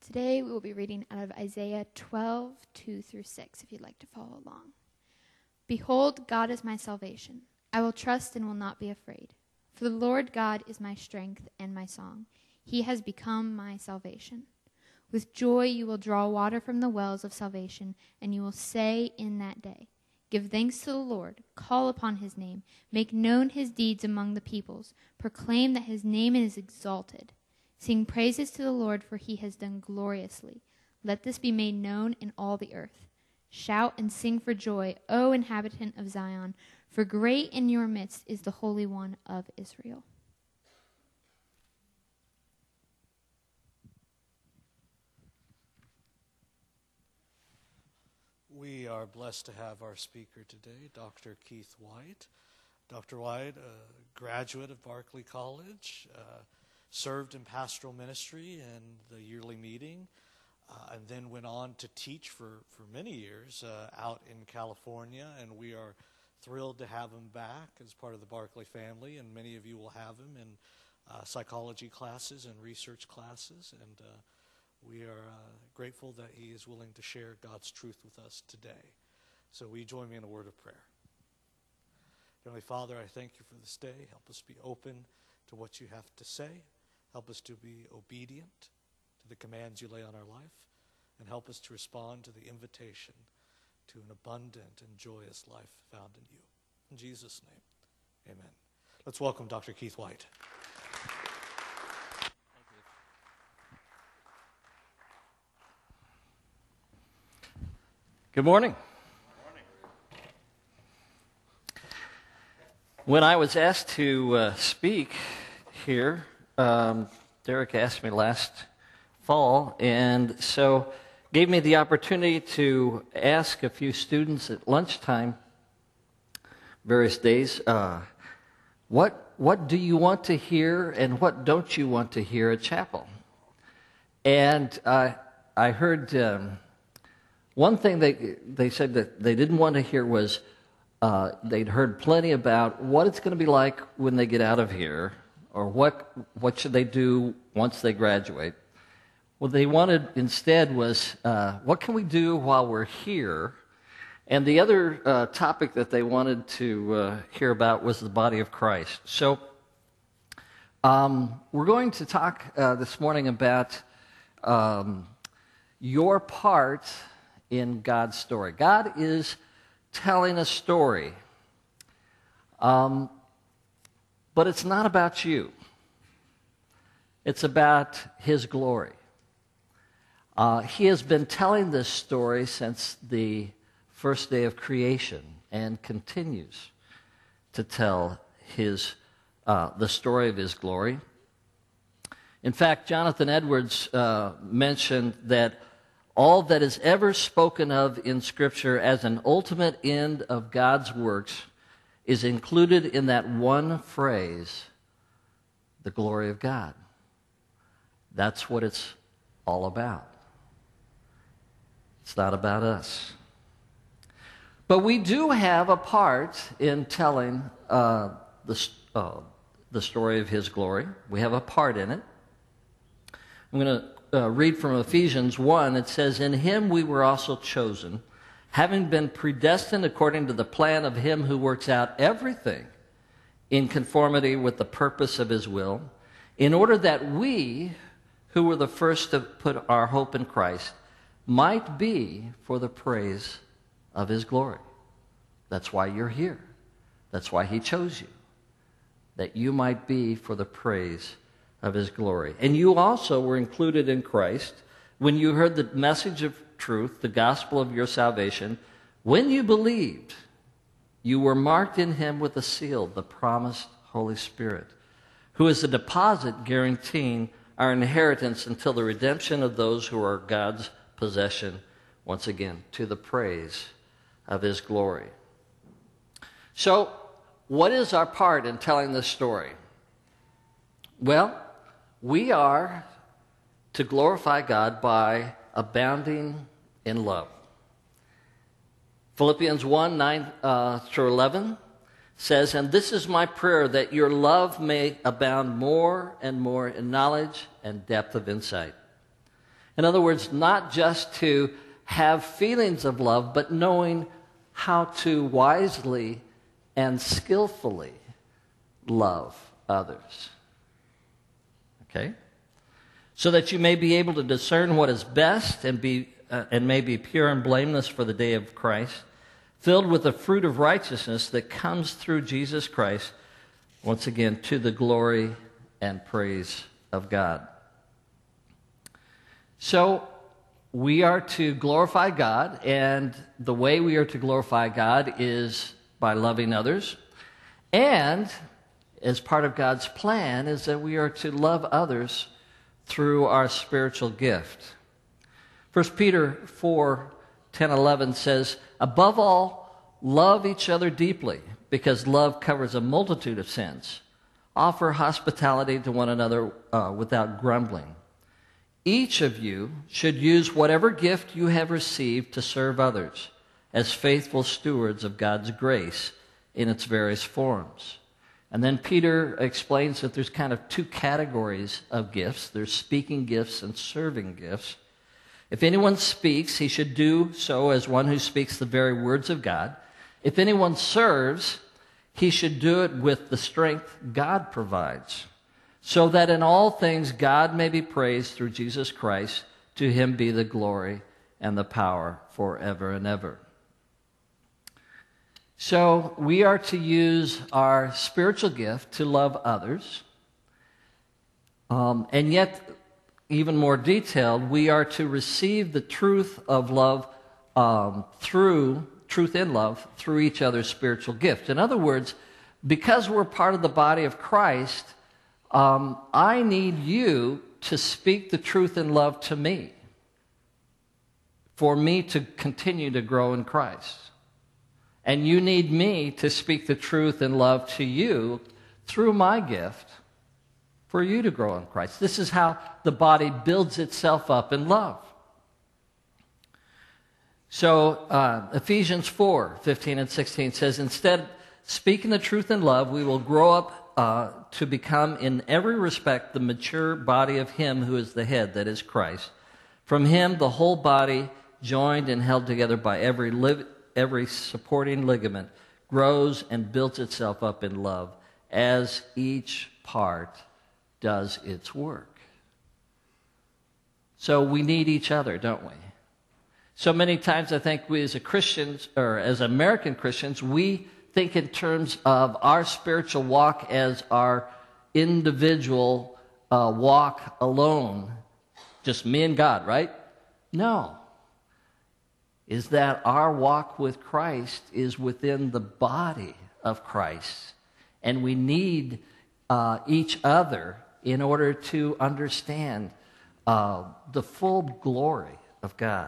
Today we will be reading out of Isaiah 12, 2 through 6, if you'd like to follow along. Behold, God is my salvation. I will trust and will not be afraid. For the Lord God is my strength and my song. He has become my salvation. With joy you will draw water from the wells of salvation, and you will say in that day, give thanks to the Lord, call upon his name, make known his deeds among the peoples, proclaim that his name is exalted. Sing praises to the Lord, for he has done gloriously. Let this be made known in all the earth. Shout and sing for joy, O inhabitant of Zion, for great in your midst is the Holy One of Israel. We are blessed to have our speaker today, Dr. Keith White. Dr. White, a graduate of Berkeley College, served in pastoral ministry and the yearly meeting, and then went on to teach for many years out in California, and we are thrilled to have him back as part of the Berkeley family, and many of you will have him in psychology classes and research classes, and we are grateful that he is willing to share God's truth with us today. So will you join me in a word of prayer? Heavenly Father, I thank you for this day. Help us be open to what you have to say. Help us to be obedient to the commands you lay on our life, and help us to respond to the invitation to an abundant and joyous life found in you. In Jesus' name, amen. Let's welcome Dr. Keith White. Good morning. When I was asked to speak here, Derek asked me last fall, and so gave me the opportunity to ask a few students at lunchtime, various days, what do you want to hear and what don't you want to hear at chapel? And I heard one thing they said that they didn't want to hear was they'd heard plenty about what it's going to be like when they get out of here, or what should they do once they graduate. What they wanted instead was, what can we do while we're here? And the other topic that they wanted to hear about was the body of Christ. So we're going to talk this morning about your part in God's story. God is telling a story, but it's not about you. It's about his glory. He has been telling this story since the first day of creation and continues to tell the story of his glory. In fact, Jonathan Edwards mentioned that all that is ever spoken of in Scripture as an ultimate end of God's works is included in that one phrase, the glory of God. That's what it's all about. It's not about us. But we do have a part in telling the story of his glory. We have a part in it. I'm going to read from Ephesians 1. It says, in him we were also chosen, having been predestined according to the plan of him who works out everything in conformity with the purpose of his will, in order that we, who were the first to put our hope in Christ, might be for the praise of his glory. That's why you're here. That's why he chose you, that you might be for the praise of his glory. And you also were included in Christ when you heard the message of truth, the gospel of your salvation. When you believed, you were marked in him with a seal, the promised Holy Spirit, who is a deposit guaranteeing our inheritance until the redemption of those who are God's possession, once again, to the praise of his glory. So, what is our part in telling this story? Well, we are to glorify God by abounding in love. Philippians 1, 9 through 11 says, and this is my prayer, that your love may abound more and more in knowledge and depth of insight, In other words, not just to have feelings of love, but knowing how to wisely and skillfully love others. Okay? So that you may be able to discern what is best and may be pure and blameless for the day of Christ, filled with the fruit of righteousness that comes through Jesus Christ, once again, to the glory and praise of God. So, we are to glorify God, and the way we are to glorify God is by loving others. And, as part of God's plan, is that we are to love others through our spiritual gift. 1 Peter 4:10-11 says, "Above all, love each other deeply, because love covers a multitude of sins. Offer hospitality to one another without grumbling. Each of you should use whatever gift you have received to serve others as faithful stewards of God's grace in its various forms." And then Peter explains that there's kind of two categories of gifts. There's speaking gifts and serving gifts. If anyone speaks, he should do so as one who speaks the very words of God. If anyone serves, he should do it with the strength God provides, so that in all things God may be praised through Jesus Christ. To him be the glory and the power forever and ever. So we are to use our spiritual gift to love others. And yet, even more detailed, we are to receive the truth of love truth in love through each other's spiritual gift. In other words, because we're part of the body of Christ, I need you to speak the truth in love to me for me to continue to grow in Christ. And you need me to speak the truth in love to you through my gift for you to grow in Christ. This is how the body builds itself up in love. So Ephesians 4:15 and 16 says, "Instead, speaking the truth in love, we will grow up to become in every respect the mature body of him who is the head, that is Christ. From him, the whole body, joined and held together by every supporting ligament, grows and builds itself up in love as each part does its work." So we need each other, don't we? So many times I think we as Christians, or as American Christians, we think in terms of our spiritual walk as our individual walk alone, just me and God, right? No. Is that our walk with Christ is within the body of Christ. And we need each other in order to understand the full glory of God.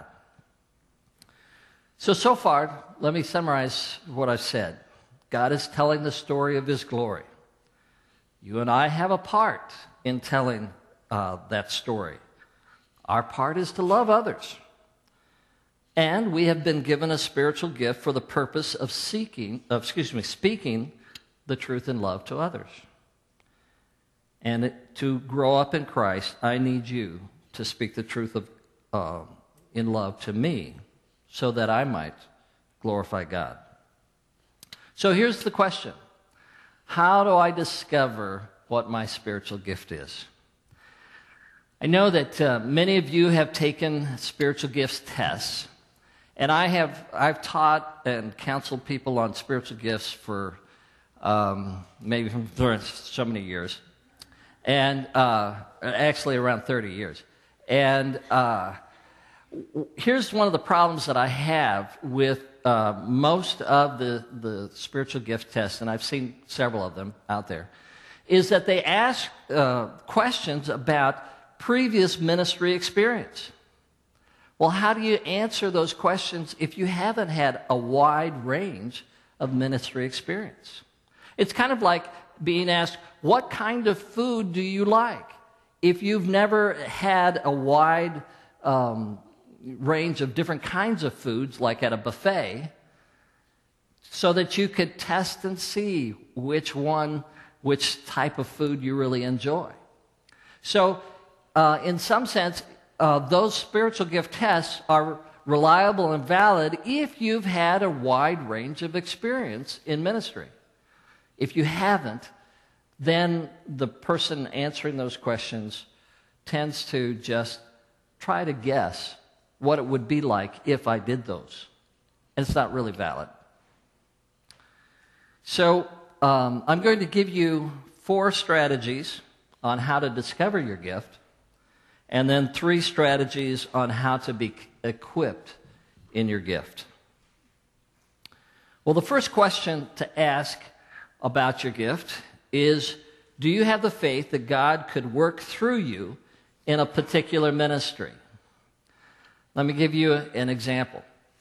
So far, let me summarize what I've said. God is telling the story of his glory. You and I have a part in telling that story. Our part is to love others. And we have been given a spiritual gift for the purpose of speaking the truth in love to others. And to grow up in Christ, I need you to speak the truth in love to me, so that I might glorify God. So here's the question. How do I discover what my spiritual gift is? I know that many of you have taken spiritual gifts tests, and I've taught and counseled people on spiritual gifts for maybe for so many years, and actually around 30 years. And here's one of the problems that I have with most of the spiritual gift tests, and I've seen several of them out there, is that they ask questions about previous ministry experience. Well, how do you answer those questions if you haven't had a wide range of ministry experience? It's kind of like being asked, what kind of food do you like? If you've never had a wide range of different kinds of foods, like at a buffet, so that you could test and see which type of food you really enjoy. So, in some sense, those spiritual gift tests are reliable and valid if you've had a wide range of experience in ministry. If you haven't, then the person answering those questions tends to just try to guess what it would be like if I did those. And it's not really valid. So I'm going to give you 4 strategies on how to discover your gift, and then 3 strategies on how to be equipped in your gift. Well, the first question to ask about your gift is, do you have the faith that God could work through you in a particular ministry? Let me give you an example.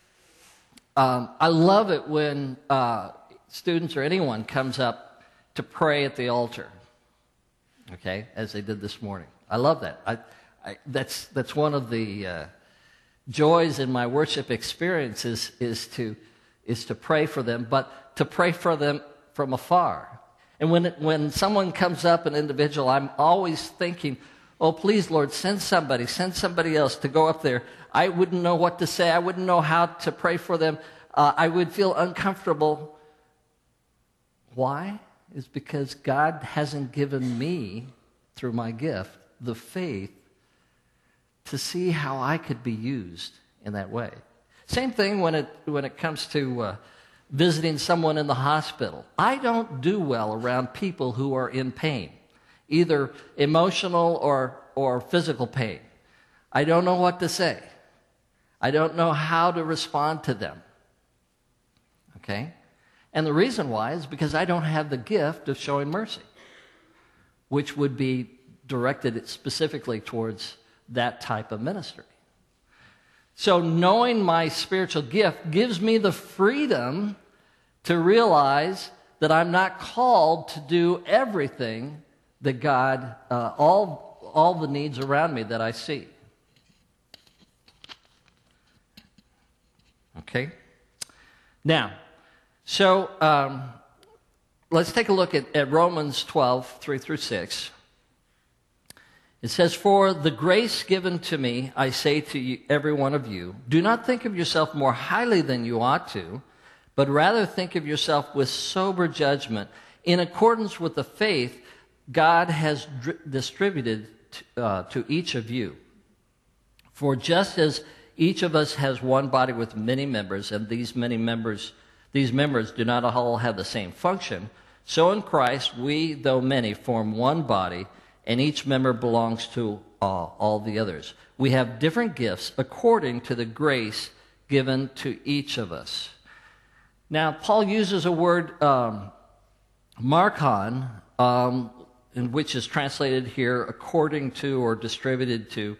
I love it when students or anyone comes up to pray at the altar, okay, as they did this morning. I love that. That's one of the joys in my worship experiences is to pray for them, but to pray for them from afar. And when someone comes up, an individual, I'm always thinking, oh, please, Lord, send somebody else to go up there. I wouldn't know what to say. I wouldn't know how to pray for them. I would feel uncomfortable. Why? It's because God hasn't given me, through my gift, the faith to see how I could be used in that way. Same thing when it comes to visiting someone in the hospital. I don't do well around people who are in pain, either emotional or physical pain. I don't know what to say. I don't know how to respond to them. Okay? And the reason why is because I don't have the gift of showing mercy, which would be directed specifically towards that type of ministry. So knowing my spiritual gift gives me the freedom to realize that I'm not called to do everything that God, all the needs around me that I see. Okay? Now, so let's take a look at Romans 12, 3 through 6. It says, "For the grace given to me, I say to you, every one of you, do not think of yourself more highly than you ought to, but rather think of yourself with sober judgment, in accordance with the faith God has distributed to each of you. For just as each of us has one body with many members, and these members do not all have the same function, so in Christ we, though many, form one body, and each member belongs to all the others. We have different gifts according to the grace given to each of us." Now, Paul uses a word, markon, in which is translated here according to or distributed to.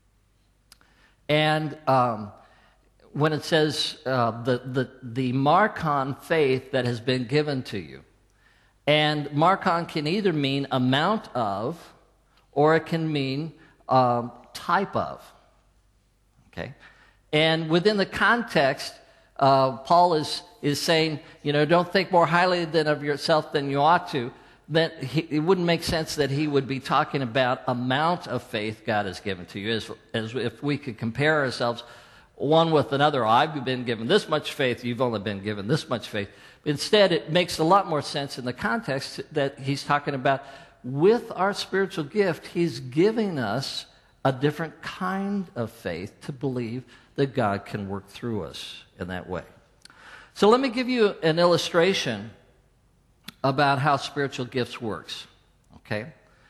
And when it says the markon faith that has been given to you. And markon can either mean amount of, or it can mean type of. Okay? And within the context, Paul is saying, don't think more highly of yourself than you ought to. That it wouldn't make sense that he would be talking about amount of faith God has given to you, as if we could compare ourselves one with another. I've been given this much faith, you've only been given this much faith. Instead, it makes a lot more sense in the context that he's talking about with our spiritual gift, he's giving us a different kind of faith to believe that God can work through us in that way. So let me give you an illustration about how spiritual gifts works, okay?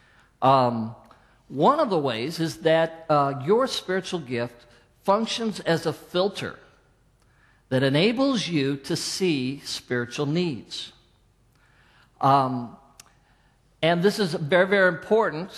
One of the ways is that your spiritual gift functions as a filter that enables you to see spiritual needs. And this is very, very important.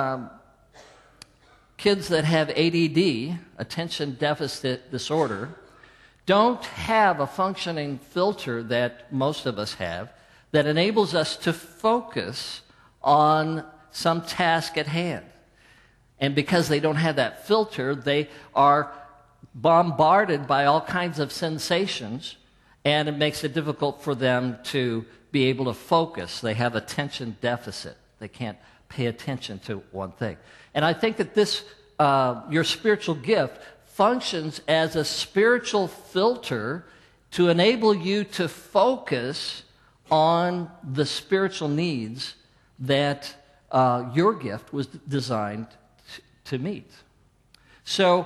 Kids that have ADD, attention deficit disorder, don't have a functioning filter that most of us have that enables us to focus on some task at hand. And because they don't have that filter, they are bombarded by all kinds of sensations, and it makes it difficult for them to be able to focus. They have attention deficit. They can't pay attention to one thing. And I think that this your spiritual gift functions as a spiritual filter to enable you to focus on the spiritual needs that your gift was designed to meet. So,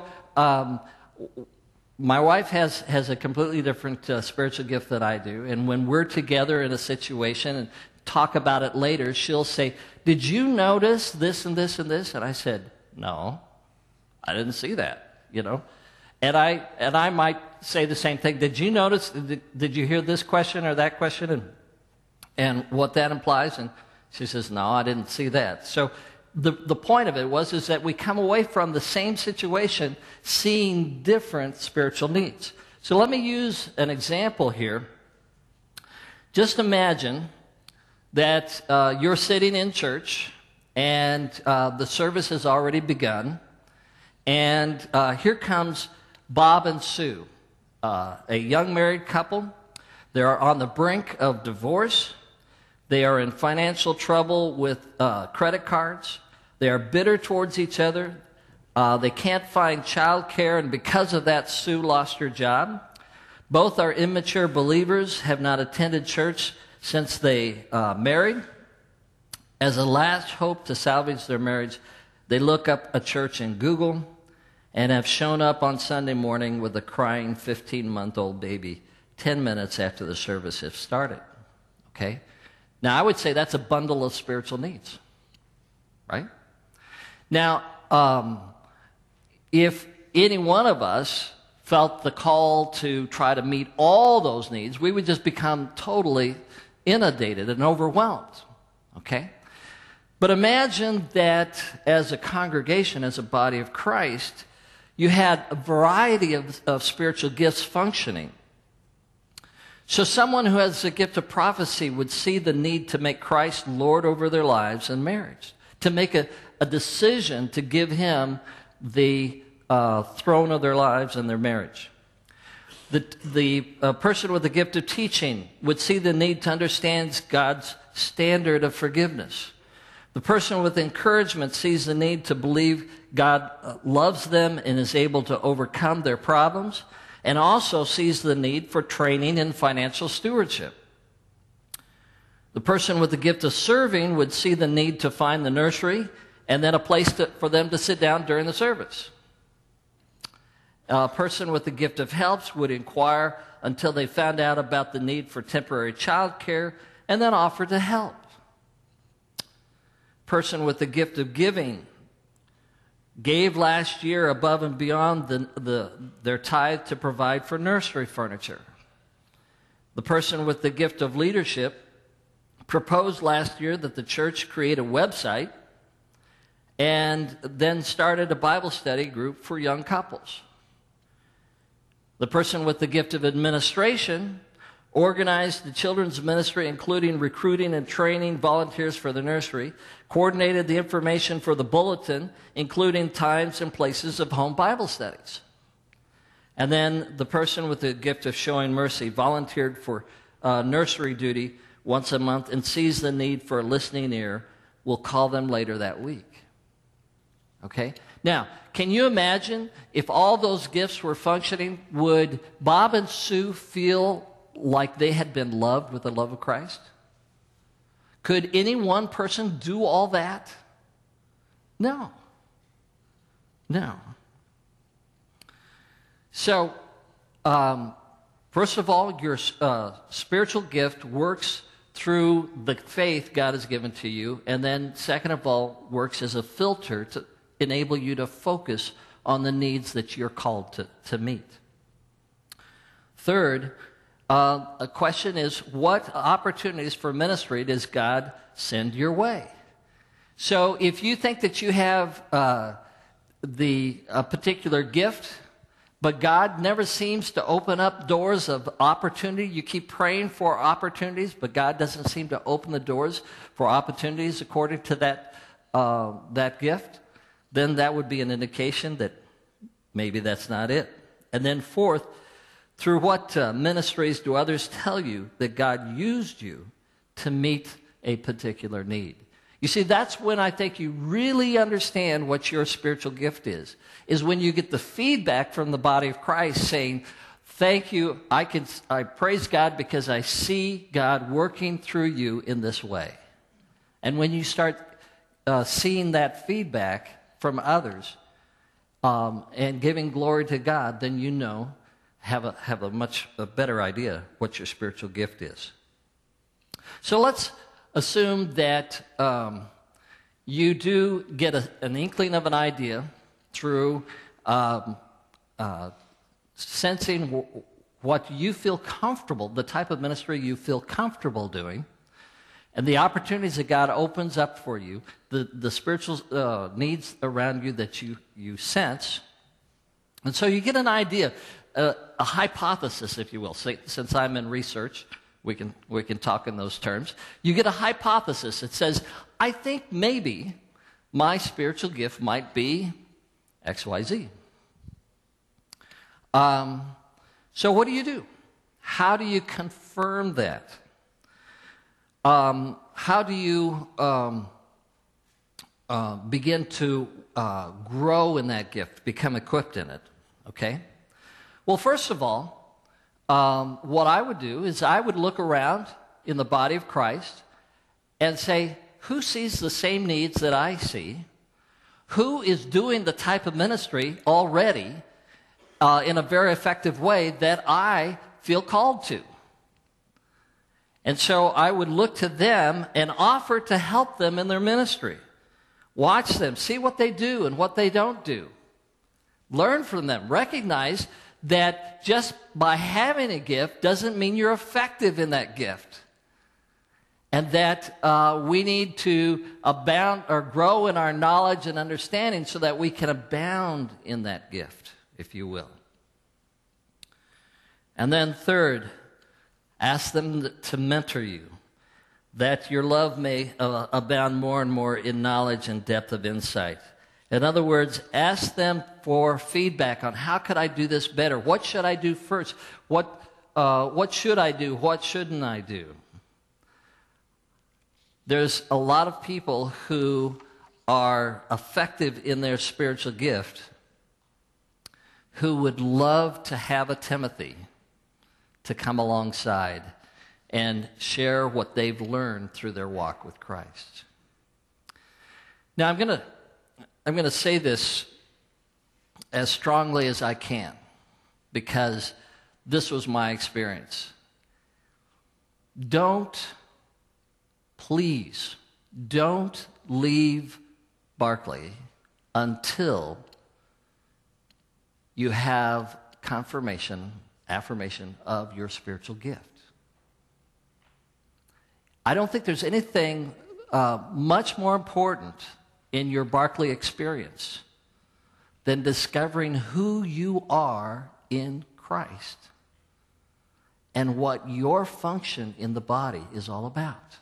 my wife has a completely different spiritual gift than I do, and when we're together in a situation and talk about it later, she'll say, "Did you notice this and this and this?" And I said, "No, I didn't see that," you know. And I might say the same thing. Did you notice? Did you hear this question or that question, and what that implies? And she says, "No, I didn't see that." So the point of it is that we come away from the same situation seeing different spiritual needs. So let me use an example here. Just imagine that you're sitting in church and the service has already begun, and here comes Bob and Sue, a young married couple. They are on the brink of divorce. They are in financial trouble with credit cards. They are bitter towards each other. They can't find child care, and because of that, Sue lost her job. Both are immature believers, have not attended church since they married. As a last hope to salvage their marriage, they look up a church in Google and have shown up on Sunday morning with a crying 15-month-old baby 10 minutes after the service has started. Okay? Now, I would say that's a bundle of spiritual needs, right? Now, if any one of us felt the call to try to meet all those needs, we would just become totally inundated and overwhelmed, okay? But imagine that as a congregation, as a body of Christ, you had a variety of spiritual gifts functioning. So someone who has the gift of prophecy would see the need to make Christ Lord over their lives and marriage, to make a decision to give him the throne of their lives and their marriage. The person with the gift of teaching would see the need to understand God's standard of forgiveness. The person with encouragement sees the need to believe God loves them and is able to overcome their problems, and also sees the need for training in financial stewardship. The person with the gift of serving would see the need to find the nursery and then a place for them to sit down during the service. A person with the gift of helps would inquire until they found out about the need for temporary child care and then offer to help. Person with the gift of giving gave last year above and beyond their tithe to provide for nursery furniture. The person with the gift of leadership proposed last year that the church create a website and then started a Bible study group for young couples. The person with the gift of administration organized the children's ministry, including recruiting and training volunteers for the nursery, coordinated the information for the bulletin, including times and places of home Bible studies. And then the person with the gift of showing mercy volunteered for nursery duty once a month and sees the need for a listening ear. We'll call them later that week. Okay? Now, can you imagine if all those gifts were functioning, would Bob and Sue feel like they had been loved with the love of Christ? Could any one person do all that? No. No. So, first of all, your spiritual gift works through the faith God has given to you, and then second of all, works as a filter to enable you to focus on the needs that you're called to meet. Third, a question is, what opportunities for ministry does God send your way? So if you think that you have a particular gift, but God never seems to open up doors of opportunity, you keep praying for opportunities, but God doesn't seem to open the doors for opportunities according to that gift, then that would be an indication that maybe that's not it. And then fourth, through what ministries do others tell you that God used you to meet a particular need? You see, that's when I think you really understand what your spiritual gift is when you get the feedback from the body of Christ saying, thank you, I praise God because I see God working through you in this way. And when you start seeing that feedback from others and giving glory to God, then you know, have a much better idea what your spiritual gift is. So let's assume that you do get an inkling of an idea through sensing what you feel comfortable, the type of ministry you feel comfortable doing, and the opportunities that God opens up for you, the spiritual needs around you that you sense. And so you get an idea, a hypothesis, if you will. Since I'm in research, we can talk in those terms. You get a hypothesis that says, I think maybe my spiritual gift might be XYZ. So what do? How do you confirm that? How do you begin to grow in that gift, become equipped in it? Okay? Well, first of all, what I would do is I would look around in the body of Christ and say, who sees the same needs that I see? Who is doing the type of ministry already in a very effective way that I feel called to? And so I would look to them and offer to help them in their ministry. Watch them, see what they do and what they don't do. Learn from them. Recognize that just by having a gift doesn't mean you're effective in that gift. And that we need to abound or grow in our knowledge and understanding so that we can abound in that gift, if you will. And then third, ask them to mentor you, that your love may abound more and more in knowledge and depth of insight. In other words, ask them for feedback on how could I do this better? What should I do first? What should I do? What shouldn't I do? There's a lot of people who are effective in their spiritual gift who would love to have a Timothy to come alongside and share what they've learned through their walk with Christ. Now, I'm going to say this as strongly as I can because this was my experience. Please don't leave Barclay until you have affirmation of your spiritual gift. I don't think there's anything much more important in your Barclay experience than discovering who you are in Christ and what your function in the body is all about.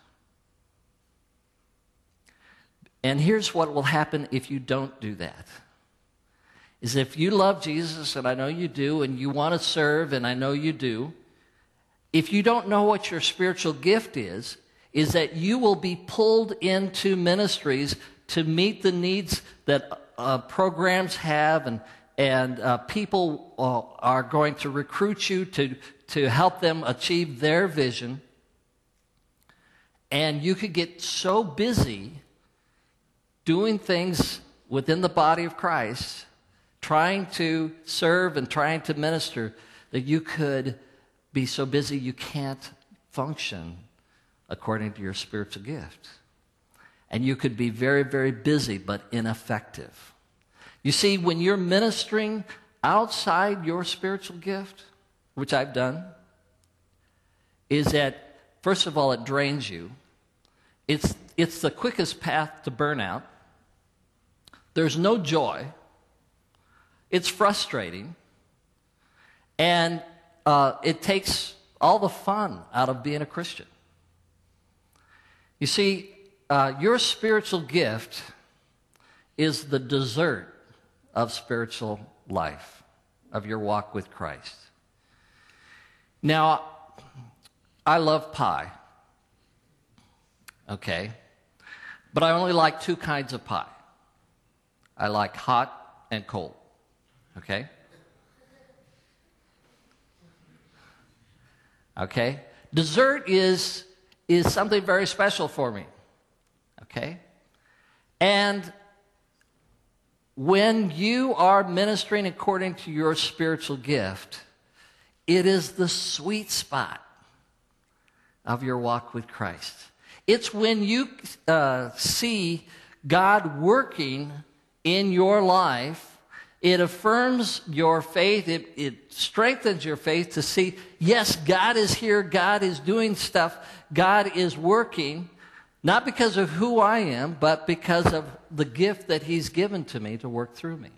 And here's what will happen if you don't do that. Is if you love Jesus, and I know you do, and you want to serve, and I know you do, if you don't know what your spiritual gift is that you will be pulled into ministries to meet the needs that programs have, and people are going to recruit you to help them achieve their vision. And you could get so busy doing things within the body of Christ, trying to serve and trying to minister, that you could be so busy you can't function according to your spiritual gift. And you could be very, very busy but ineffective. You see, when you're ministering outside your spiritual gift, which I've done, is that, first of all, it drains you. It's the quickest path to burnout. There's no joy. It's frustrating. And it takes all the fun out of being a Christian. You see, your spiritual gift is the dessert of spiritual life, of your walk with Christ. Now, I love pie. Okay? But I only like two kinds of pie. I like hot and cold. Okay? Okay? Dessert is something very special for me. Okay? And when you are ministering according to your spiritual gift, it is the sweet spot of your walk with Christ. It's when you see God working in your life, it affirms your faith, it strengthens your faith to see, yes, God is here, God is doing stuff, God is working, not because of who I am, but because of the gift that He's given to me to work through me.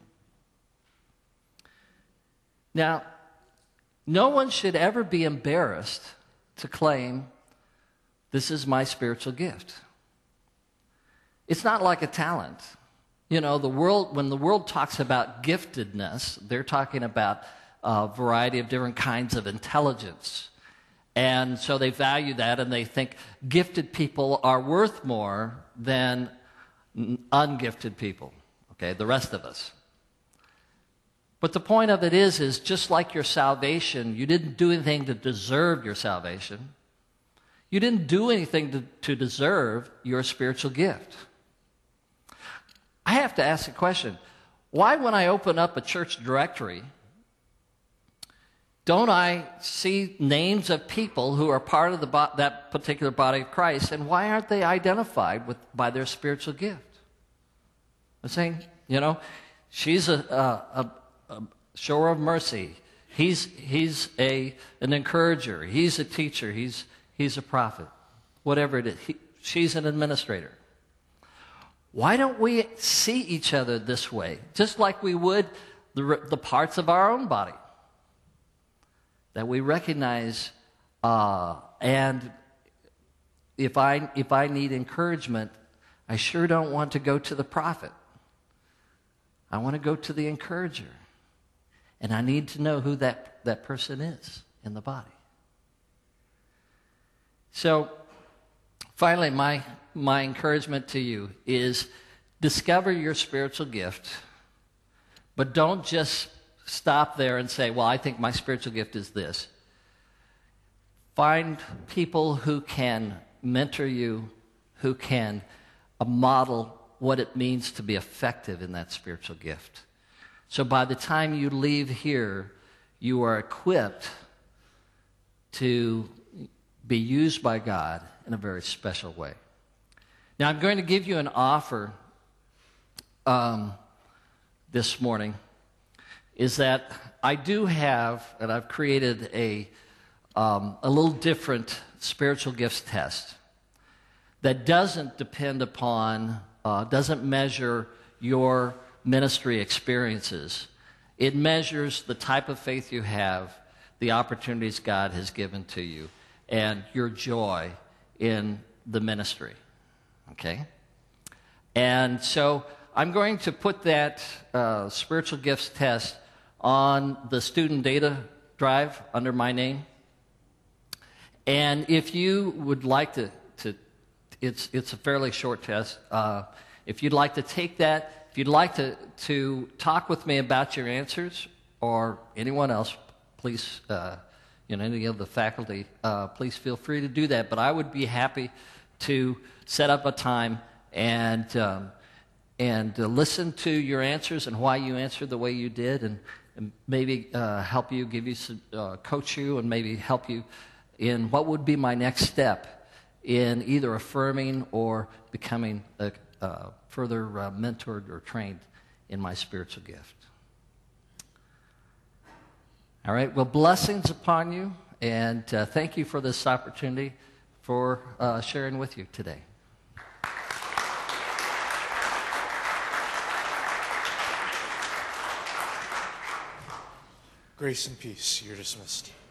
Now, no one should ever be embarrassed to claim, this is my spiritual gift. It's not like a talent. You know, when the world talks about giftedness, they're talking about a variety of different kinds of intelligence. And so they value that, and they think gifted people are worth more than ungifted people, okay, the rest of us. But the point of it is just like your salvation, you didn't do anything to deserve your salvation. You didn't do anything to deserve your spiritual gift. I have to ask a question. Why, when I open up a church directory, don't I see names of people who are part of that particular body of Christ, and why aren't they identified by their spiritual gift? I'm saying, you know, she's a shower of mercy. He's an encourager. He's a teacher. He's a prophet. Whatever it is. She's an administrator. Why don't we see each other this way, just like we would the parts of our own body? That we recognize, and if I need encouragement, I sure don't want to go to the prophet. I want to go to the encourager. And I need to know who that person is in the body. So, finally, my encouragement to you is discover your spiritual gift, but don't just stop there and say, well, I think my spiritual gift is this. Find people who can mentor you, who can model what it means to be effective in that spiritual gift. So by the time you leave here, you are equipped to be used by God in a very special way. Now, I'm going to give you an offer this morning, is that I do have, and I've created a little different spiritual gifts test that doesn't depend upon, doesn't measure your ministry experiences. It measures the type of faith you have, the opportunities God has given to you, and your joy in the ministry. Okay? And so I'm going to put that spiritual gifts test on the student data drive under my name. And if you would like to it's a fairly short test. If you'd like to take that, if you'd like to talk with me about your answers, or anyone else, please, any of the faculty, please feel free to do that. But I would be happy to set up a time and listen to your answers and why you answered the way you did, and maybe help you, give you some, coach you, and maybe help you in what would be my next step in either affirming or becoming further mentored or trained in my spiritual gift. All right, well, blessings upon you, and thank you for this opportunity for sharing with you today. Grace and peace. You're dismissed.